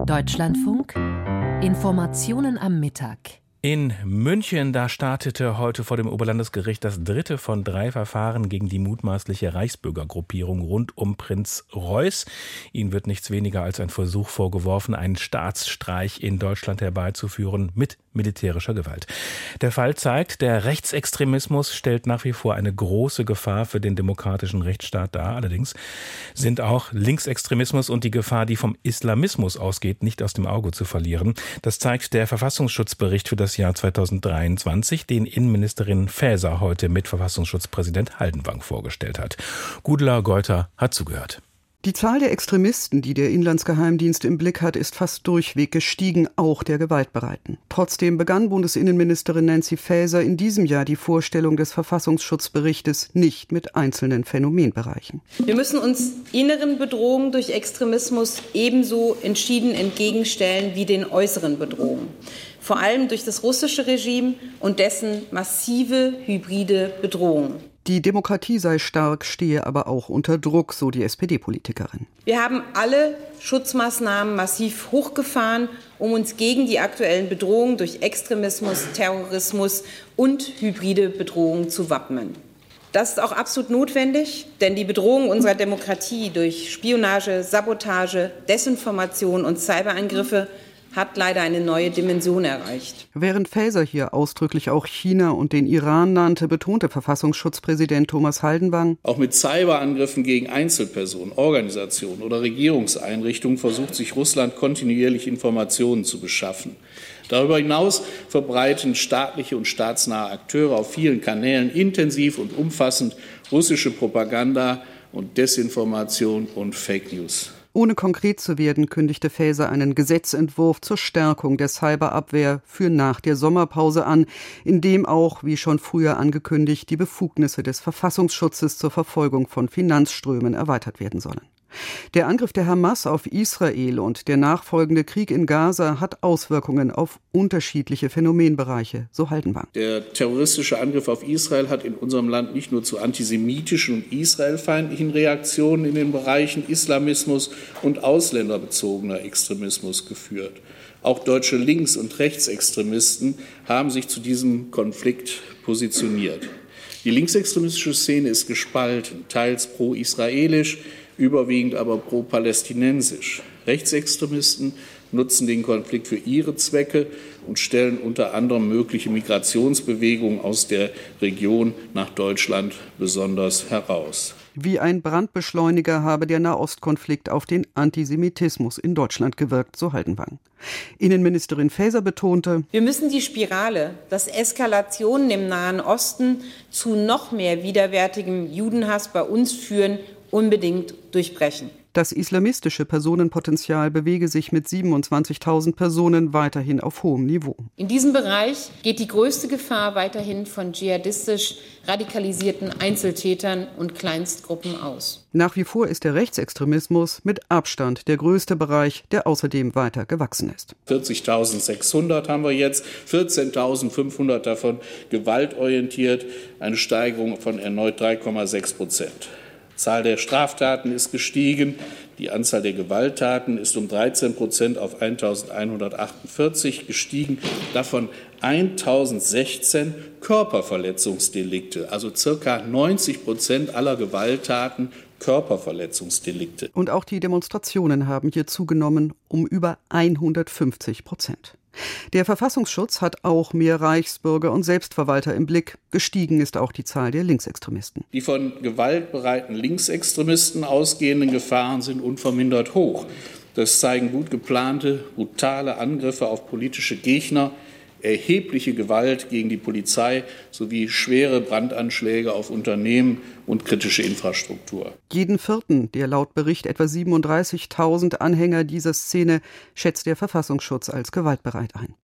Deutschlandfunk, Informationen am Mittag. In München, da startete heute vor dem Oberlandesgericht das dritte von 3 Verfahren gegen die mutmaßliche Reichsbürgergruppierung rund um Prinz Reuß. Ihnen wird nichts weniger als ein Versuch vorgeworfen, einen Staatsstreich in Deutschland herbeizuführen mit militärischer Gewalt. Der Fall zeigt, der Rechtsextremismus stellt nach wie vor eine große Gefahr für den demokratischen Rechtsstaat dar. Allerdings sind auch Linksextremismus und die Gefahr, die vom Islamismus ausgeht, nicht aus dem Auge zu verlieren. Das zeigt der Verfassungsschutzbericht für das Jahr 2023, den Innenministerin Faeser heute mit Verfassungsschutzpräsident Haldenwang vorgestellt hat. Gudula Geuter hat zugehört. Die Zahl der Extremisten, die der Inlandsgeheimdienst im Blick hat, ist fast durchweg gestiegen, auch der Gewaltbereiten. Trotzdem begann Bundesinnenministerin Nancy Faeser in diesem Jahr die Vorstellung des Verfassungsschutzberichtes nicht mit einzelnen Phänomenbereichen. Wir müssen uns inneren Bedrohungen durch Extremismus ebenso entschieden entgegenstellen wie den äußeren Bedrohungen. Vor allem durch das russische Regime und dessen massive hybride Bedrohung. Die Demokratie sei stark, stehe aber auch unter Druck, so die SPD-Politikerin. Wir haben alle Schutzmaßnahmen massiv hochgefahren, um uns gegen die aktuellen Bedrohungen durch Extremismus, Terrorismus und hybride Bedrohungen zu wappnen. Das ist auch absolut notwendig, denn die Bedrohung unserer Demokratie durch Spionage, Sabotage, Desinformation und Cyberangriffe hat leider eine neue Dimension erreicht. Während Faeser hier ausdrücklich auch China und den Iran nannte, betonte Verfassungsschutzpräsident Thomas Haldenwang: Auch mit Cyberangriffen gegen Einzelpersonen, Organisationen oder Regierungseinrichtungen versucht sich Russland kontinuierlich Informationen zu beschaffen. Darüber hinaus verbreiten staatliche und staatsnahe Akteure auf vielen Kanälen intensiv und umfassend russische Propaganda und Desinformation und Fake News. Ohne konkret zu werden, kündigte Faeser einen Gesetzentwurf zur Stärkung der Cyberabwehr für nach der Sommerpause an, in dem auch, wie schon früher angekündigt, die Befugnisse des Verfassungsschutzes zur Verfolgung von Finanzströmen erweitert werden sollen. Der Angriff der Hamas auf Israel und der nachfolgende Krieg in Gaza hat Auswirkungen auf unterschiedliche Phänomenbereiche, so Haldenwang. Der terroristische Angriff auf Israel hat in unserem Land nicht nur zu antisemitischen und israelfeindlichen Reaktionen in den Bereichen Islamismus und ausländerbezogener Extremismus geführt. Auch deutsche Links- und Rechtsextremisten haben sich zu diesem Konflikt positioniert. Die linksextremistische Szene ist gespalten, teils pro-israelisch, überwiegend aber pro-palästinensisch. Rechtsextremisten nutzen den Konflikt für ihre Zwecke und stellen unter anderem mögliche Migrationsbewegungen aus der Region nach Deutschland besonders heraus. Wie ein Brandbeschleuniger habe der Nahostkonflikt auf den Antisemitismus in Deutschland gewirkt, so Haldenwang. Innenministerin Faeser betonte: Wir müssen die Spirale, dass Eskalationen im Nahen Osten zu noch mehr widerwärtigem Judenhass bei uns führen, unbedingt durchbrechen. Das islamistische Personenpotenzial bewege sich mit 27.000 Personen weiterhin auf hohem Niveau. In diesem Bereich geht die größte Gefahr weiterhin von dschihadistisch radikalisierten Einzeltätern und Kleinstgruppen aus. Nach wie vor ist der Rechtsextremismus mit Abstand der größte Bereich, der außerdem weiter gewachsen ist. 40.600 haben wir jetzt, 14.500 davon gewaltorientiert, eine Steigerung von erneut 3,6%. Die Zahl der Straftaten ist gestiegen. Die Anzahl der Gewalttaten ist um 13% auf 1.148 gestiegen. Davon 1.016 Körperverletzungsdelikte, also ca. 90% aller Gewalttaten Körperverletzungsdelikte. Und auch die Demonstrationen haben hier zugenommen um über 150%. Der Verfassungsschutz hat auch mehr Reichsbürger und Selbstverwalter im Blick. Gestiegen ist auch die Zahl der Linksextremisten. Die von gewaltbereiten Linksextremisten ausgehenden Gefahren sind unvermindert hoch. Das zeigen gut geplante, brutale Angriffe auf politische Gegner, erhebliche Gewalt gegen die Polizei sowie schwere Brandanschläge auf Unternehmen und kritische Infrastruktur. Jeden Vierten der laut Bericht etwa 37.000 Anhänger dieser Szene schätzt der Verfassungsschutz als gewaltbereit ein.